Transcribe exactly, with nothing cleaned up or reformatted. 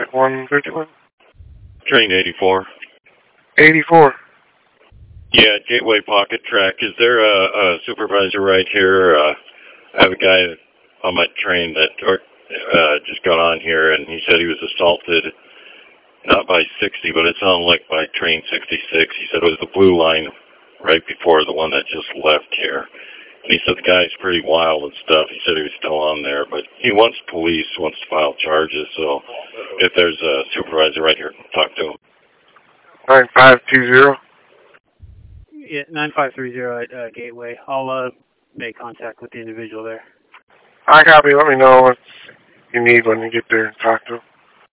Pocket one fifty-one. Train eighty-four. eighty-four. Yeah, Gateway Pocket Track. Is there a, a supervisor right here? Uh, I have a guy on my train that or, uh, just got on here, and he said he was assaulted, not by sixty, but it sounded like by train sixty-six. He said it was the blue line right before the one that just left here. And he said the guy's pretty wild and stuff. He said he was still on there, but he wants police, wants to file charges. So if there's a supervisor right here, talk to him. nine five two zero. Yeah, nine five three zero at uh, Gateway. I'll uh, make contact with the individual there. I copy. Let me know what you need when you get there and talk to him.